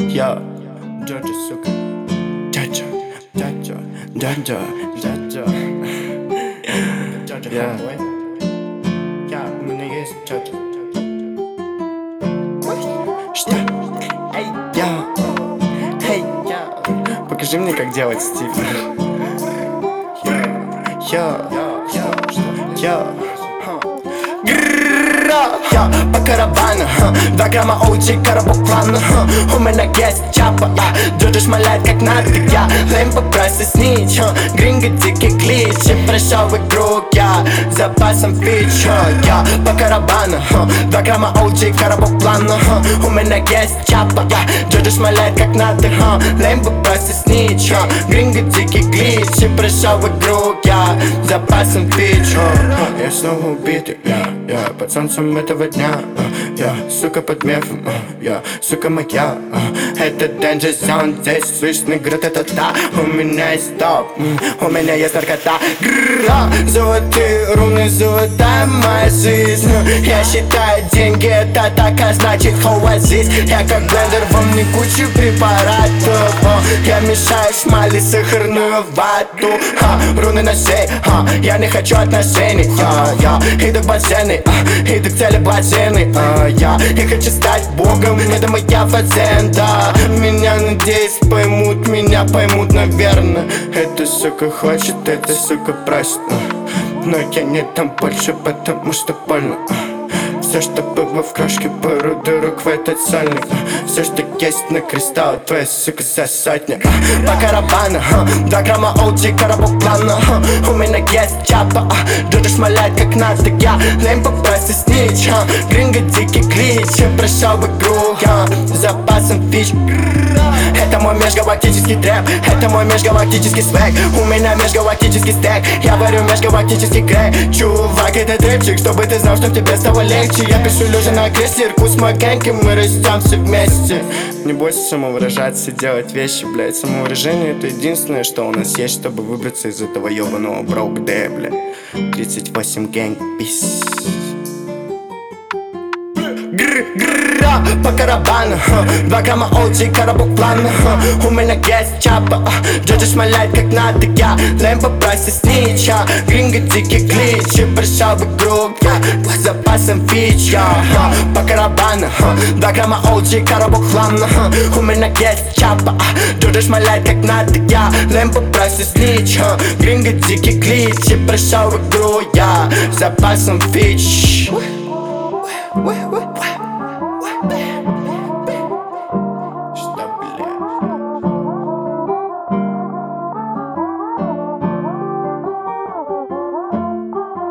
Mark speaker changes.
Speaker 1: Я Джорджи, сука. Джорджи, Джорджи, Джорджи, Джорджи. Джорджи, хомбой. Я, у меня есть Джорджи. Что? Эй, я. Покажи мне, как делать стиль. Я по каравану, 2 грамма OG, коробок плана. У меня есть чапа, Джорджи шмаляет как надо. Я лэмбо просто снич, гринго дикий клич. Я прошел игру, я запасом фич. Я по каравану, 2 грамма OG, коробок плана. У меня есть чапа, Джорджи шмаляет как надо. Лэмбо просто снич, гринго дикий клич. Я прошел игру, я запасом фич. Я снова убитый, я под солнцем этого дня. Я, сука, под мефом, я, сука, моя. Это Danger Zone, здесь слышно грата-та-та. У меня есть топ, у меня есть наркота. Золотые руны, золотая моя жизнь. Я считаю деньги, это так, а значит оазис. Я как блендер, во мне кучу препаратов. Я мешаю шмали сахарную вату. Руны на шее, я не хочу отношений. Я иду к бассейну, иду к цели блаженной. Я хочу стать богом, это моя фазенда. Меня, надеюсь, поймут, меня поймут, наверное. Эта сука хочет, эта сука просит, но я не дам больше, потому что больно. Все, что было в крошке, пару дырок в этот сольник. Все, что есть на кристалл, твоя сука за сотню. По каравану, 2 грамма OG, коробок плана. У меня есть чапа, Джорджи шмаляет как надо. Я лэмбо просто снич, гринго дикий клич. Я прошел игру, я запасом фич. Это мой межгалактический трэп, это мой межгалактический свэг. У меня межгалактический стэк, я варю межгалактический крэк. Чувак, это трэпчик, чтобы ты знал, что тебе стало легче. Я пишу лежа на кресле, Иркутск мой гэнг, и мы растем все вместе. Не бойся самовыражаться, делать вещи, блядь. Самовыражение — это единственное, что у нас есть, чтобы выбраться из этого ебаного broke day, блядь. 38 гэнг, пис. По каравану, 2 грамма OG, коробок плана. У меня есть чапа, Джорджи шмаляет как надо. Я лэмбо просто снич, гринго дикий клич. Я прошел игру, я запасом фич. По каравану, 2 грамма OG, коробок плана. У меня есть чапа, Джорджи шмаляет как надо. Я лэмбо просто снич, гринго дикий клич. Я прошел игру, я запасом фич.